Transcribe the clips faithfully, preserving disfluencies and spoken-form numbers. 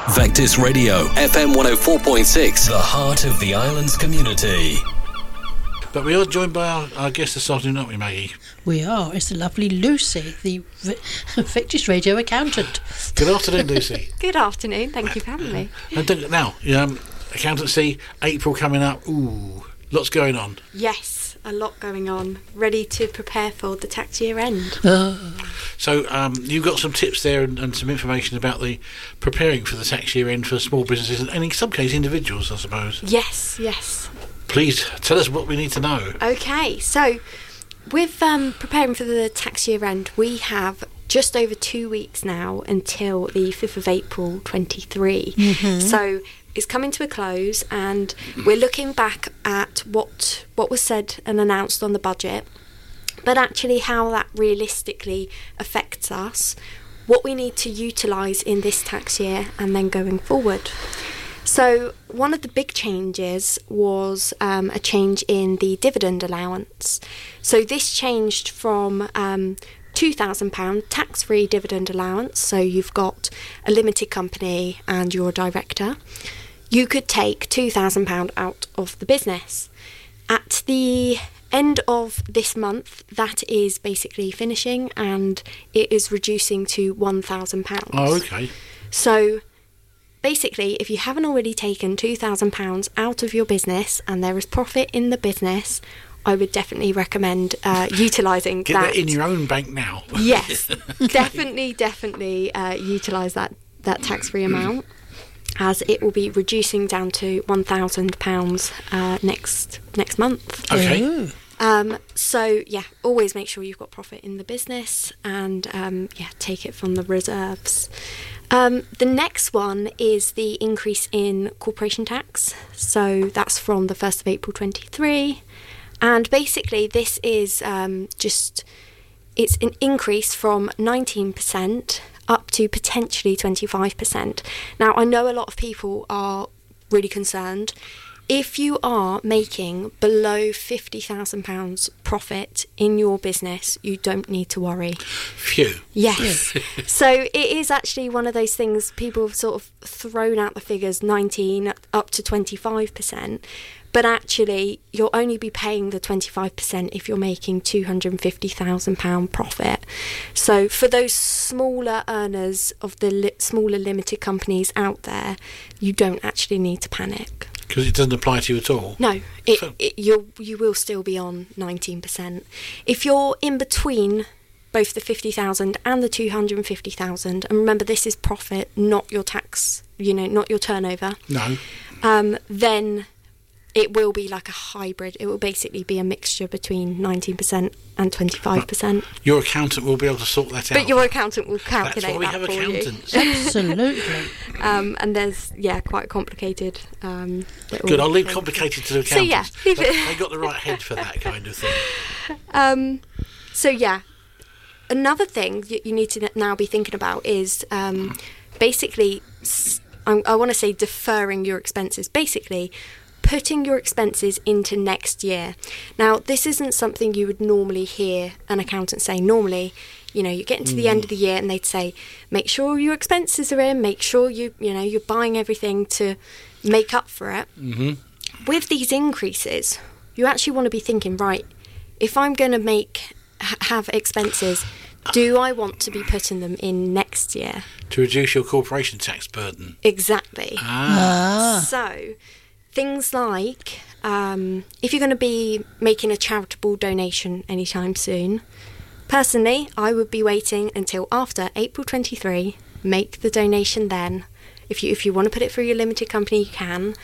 Vectis Radio, F M one oh four point six, the heart of the islands community. But we are joined by our, our guest this afternoon, aren't we, Maggie? We are. It's the lovely Lucy, the Vectis Radio accountant. Good afternoon, Lucy. Good afternoon. Thank you for having me. And don't- now, um, accountancy, April coming up. Ooh, lots going on. Yes, a lot going on. Ready to prepare for the tax year end. Uh, So um, you've got some tips there and, and some information about the preparing for the tax year end for small businesses and, and in some cases individuals, I suppose. Yes, yes. Please tell us what we need to know. Okay, so with um, preparing for the tax year end, we have just over two weeks now until the fifth of April twenty-three. Mm-hmm. So it's coming to a close, and we're looking back at what what was said and announced on the budget, but actually how that realistically affects us, what we need to utilise in this tax year and then going forward. So one of the big changes was um, a change in the dividend allowance. So this changed from um, two thousand pounds tax-free dividend allowance, so you've got a limited company and you're a director, you could take two thousand pounds out of the business. At the end of this month, that is basically finishing, and it is reducing to one thousand pounds. Oh, okay. So basically, if you haven't already taken two thousand pounds out of your business and there is profit in the business, I would definitely recommend uh, utilising Get that. that in your own bank now. Yes, definitely, definitely uh, utilise that, that tax-free amount, as it will be reducing down to one thousand pounds uh, next next month. Okay. ooh. Um, so, yeah, always make sure you've got profit in the business and, um, yeah, take it from the reserves. Um, the next one is the increase in corporation tax. So that's from the first of April twenty-three. And basically this is um, just, it's an increase from nineteen percent up to potentially twenty-five percent. Now, I know a lot of people are really concerned. If you are making below fifty thousand pounds profit in your business, you don't need to worry. Phew. Yes. So it is actually one of those things, people have sort of thrown out the figures nineteen up to twenty-five percent, but actually you'll only be paying the twenty-five percent if you're making two hundred fifty thousand pounds profit. So for those smaller earners of the li- smaller limited companies out there, you don't actually need to panic. Because it doesn't apply to you at all. No, it, So- it, you'll, you will still be on nineteen percent. If you're in between both the fifty thousand and the two hundred fifty thousand, and remember this is profit, not your tax, you know, not your turnover, No. um, then it will be like a hybrid. It will basically be a mixture between nineteen percent and twenty-five percent. Your accountant will be able to sort that out. But your accountant will That's calculate why we that have for accountants. Absolutely. you. Um, and there's, yeah, quite complicated. Um, little Good, I'll leave things. complicated to the So, yeah, accountants. leave They- it- They got the right head for that kind of thing. Um, so yeah, another thing that you need to now be thinking about is um, basically, s- I, I want to say deferring your expenses. Basically, putting your expenses into next year. Now, this isn't something you would normally hear an accountant say. Normally, you know, you get into the end of the year and they'd say, make sure your expenses are in, make sure you, you know, you're buying everything to make up for it. Mm-hmm. With these increases, you actually want to be thinking, right, if I'm going to make ha- have expenses, do I want to be putting them in next year? To reduce your corporation tax burden. Exactly. Ah. Ah. So, things like um, if you're going to be making a charitable donation anytime soon, personally, I would be waiting until after April twenty-three. Make the donation then. If you if you want to put it through your limited company, you can,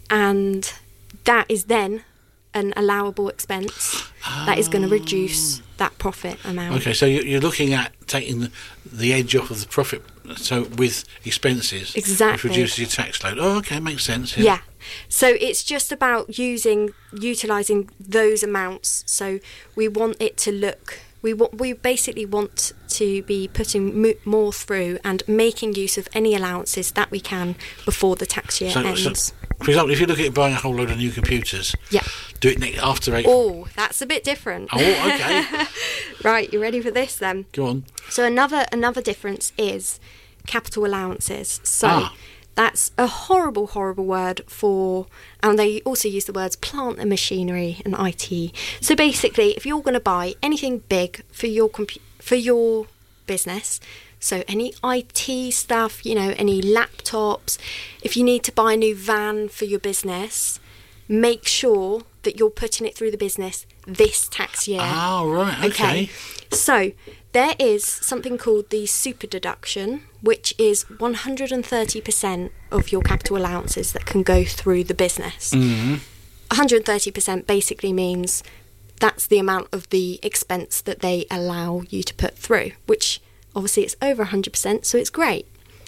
and that is then an allowable expense that is going to reduce that profit amount. Okay, so you- you're looking at taking the, the edge off of the profit, so with expenses, Exactly. which reduces your tax load. Oh, okay, makes sense. Yeah. So it's just about using, utilising those amounts. So we want it to look, we want, we basically want to be putting mo- more through and making use of any allowances that we can before the tax year So, ends. so, for example, if you look at buying a whole load of new computers, Yeah. do it next, after April. Oh, that's a bit different. Oh, okay. Right, you ready for this then? Go on. So another another difference is capital allowances. So Ah. That's a horrible, horrible word for, and they also use the words plant and machinery and I T. So basically, if you're going to buy anything big for your compu- for your business, so any I T stuff, you know, any laptops, if you need to buy a new van for your business, make sure that you're putting it through the business this tax year. Oh, right, okay. Okay. So there is something called the super deduction, which is one hundred thirty percent of your capital allowances that can go through the business. Mm-hmm. one hundred thirty percent basically means that's the amount of the expense that they allow you to put through, which obviously it's over one hundred percent, so it's great.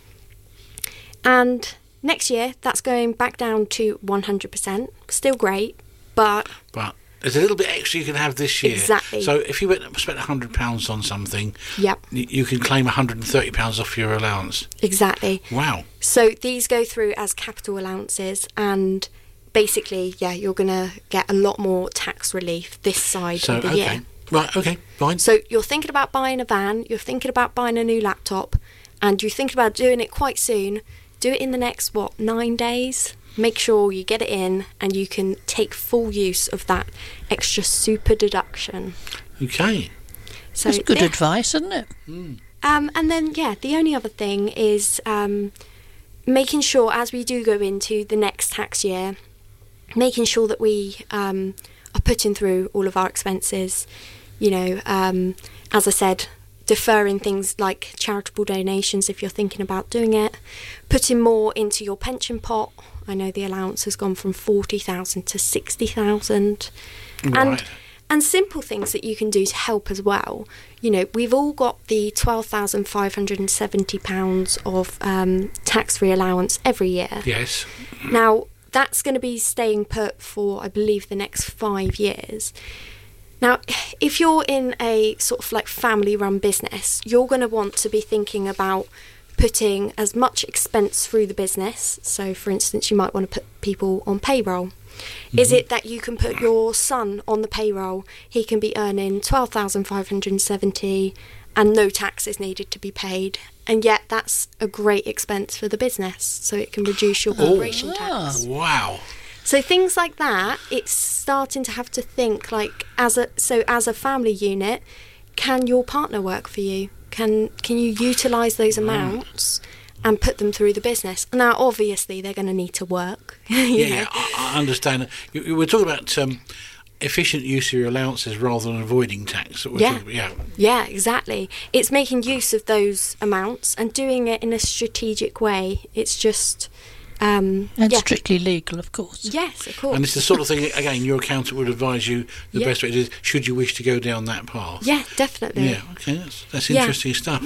And next year, that's going back down to one hundred percent. Still great, but... But there's a little bit extra you can have this year. Exactly. So if you went and spent one hundred pounds on something, Yep. y- you can claim one hundred thirty pounds off your allowance. Exactly. Wow. So these go through as capital allowances, and basically, yeah, you're going to get a lot more tax relief this side So, of the okay. year. Right, okay, fine. So you're thinking about buying a van, you're thinking about buying a new laptop, and you're thinking about doing it quite soon. Do it in the next, what, nine days? Make sure you get it in and you can take full use of that extra super deduction. Okay. So That's good yeah. advice, isn't it? Um, and then, yeah, the only other thing is um, making sure, as we do go into the next tax year, making sure that we um, are putting through all of our expenses. You know, um, as I said, deferring things like charitable donations if you're thinking about doing it, putting more into your pension pot. I know the allowance has gone from forty thousand to sixty thousand. Right. And and simple things that you can do to help as well. You know, we've all got the twelve thousand five hundred seventy pounds of um, tax-free allowance every year. Yes. Now, that's going to be staying put for, I believe, the next five years. Now, if you're in a sort of like family-run business, you're going to want to be thinking about putting as much expense through the business. So, for instance, you might want to put people on payroll. Mm-hmm. Is it that you can put your son on the payroll? He can be earning twelve thousand five hundred seventy and no tax is needed to be paid. And yet that's a great expense for the business, so it can reduce your corporation Oh. tax. Wow. So things like that, it's starting to have to think like as a so as a family unit, can your partner work for you? Can can you utilise those amounts and put them through the business? Now, obviously, they're going to need to work. you Yeah, know. I, I understand. You, you were talking about um, efficient use of your allowances rather than avoiding tax. That we're Yeah. talking about. Yeah. Yeah, exactly. It's making use of those amounts and doing it in a strategic way. It's just, um, And yeah. strictly legal, of course. Yes, of course. And it's the sort of thing, again, your accountant would advise you the Yeah. best way to do it, should you wish to go down that path. Yeah, definitely. Yeah, okay, that's, that's Yeah. interesting stuff.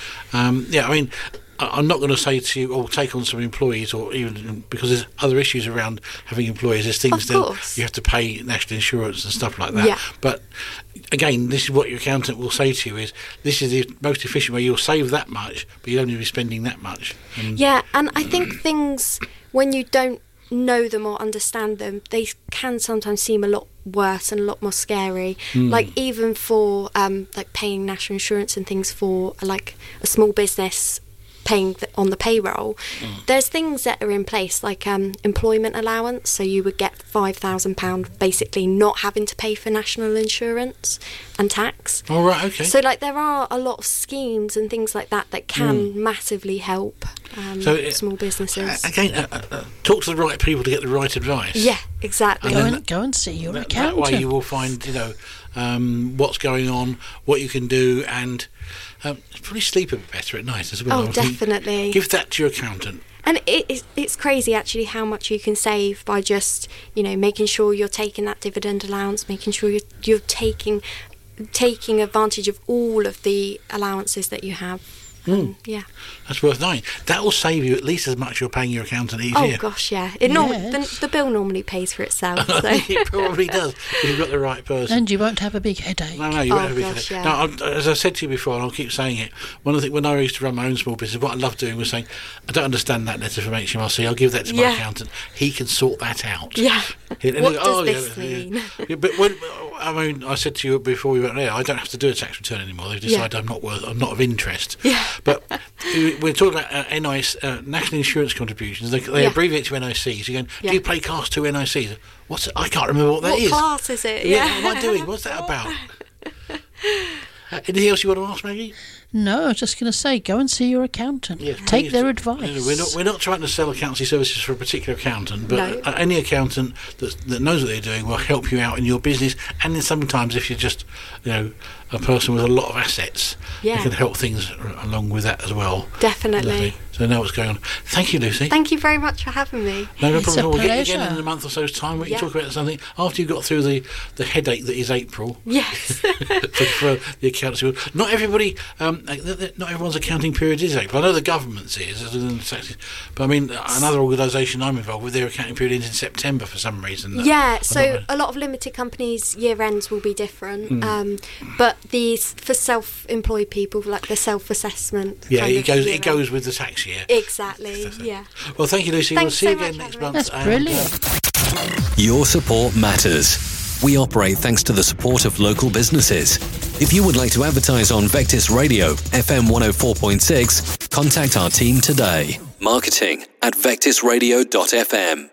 Um, yeah, I mean, I- I'm not going to say to you, or take on some employees, or even because there's other issues around having employees. There's things Of that course. you have to pay national insurance and stuff like that. Yeah. But again, this is what your accountant will say to you: is this is the most efficient way. You'll save that much, but you don't need to be spending that much. And Yeah, and I think things, when you don't know them or understand them, they can sometimes seem a lot worse and a lot more scary. Like even for um, like paying national insurance and things for like a small business paying th- on the payroll, there's things that are in place like um, employment allowance, so you would get five thousand pounds basically not having to pay for national insurance and tax. all right, okay. So like there are a lot of schemes and things like that that can massively help um, So it- small businesses. Uh, again, uh, uh, uh, talk to the right people to get the right advice. Yeah, exactly. And Go then and, go and see your That, that accountant. way you will find, you know, um, what's going on, what you can do, and um, probably sleep a bit better at night as well. Oh, I think. definitely. Give that to your accountant. And it, it's, it's crazy actually how much you can save by just, you know, making sure you're taking that dividend allowance, making sure you're, you're taking taking advantage of all of the allowances that you have. Um, yeah. That's worth knowing. That will save you at least as much as you're paying your accountant each Oh year. gosh, yeah. It norm- Yes. the, the bill normally pays for itself. So. It probably does if you've got the right person. And you won't have a big headache. No, no, you Oh, won't have a big gosh, headache. yeah. Now, I'm- as I said to you before, and I'll keep saying it, one of the when I used to run my own small business, what I loved doing was saying, I don't understand that letter from H M R C, I'll give that to my Yeah. accountant. He can sort that out. Yeah. And What they go, does "Oh, yeah, this yeah." mean? Yeah, but when I mean, I said to you before we went there, I don't have to do a tax return anymore. They've decided I'm not worth, I'm not of interest. Yeah. But we're talking about uh, N I C, uh, National Insurance Contributions. They, they Yeah. abbreviate to N I Cs. You're going, Yeah. do you play Class two N I Cs? What's it? I can't remember what that What is. class is it? Yeah, Yeah. what am I doing? What's that about? Uh, anything else you want to ask, Maggie? No, I was just going to say, go and see your accountant. Yes, Take please their do. advice. You know, we're not we're not trying to sell accountancy services for a particular accountant, but No. uh, any accountant that that knows what they're doing will help you out in your business. And then sometimes, if you're just you know a person with a lot of assets, Yeah. they can help things r- along with that as well. Definitely. Lovely. So know what's going on. Thank you, Lucy. Thank you very much for having me. no, no It's problem. a We'll get you again pleasure. in a month or so's time. We can Yeah. talk about something after you've got through the, the headache that is April. Yes. for, for the accountancy world. Not everybody, um, uh, th- th- not everyone's accounting period is April. I know the government's is, other than the taxes, but I mean another organisation I'm involved with, their accounting period ends in September for some reason. Yeah, I so don't know. a lot of limited companies' year ends will be different, Hmm. um, but these for self-employed people, like the self-assessment. yeah, kind it of goes year it goes with the tax year. end. Exactly. Yeah. Well, thank you, Lucy. Thanks we'll see so you again much, next Henry. month. That's and, brilliant. uh, Your support matters. We operate thanks to the support of local businesses. If you would like to advertise on Vectis Radio, F M one oh four point six, contact our team today. Marketing at vectis radio dot f m.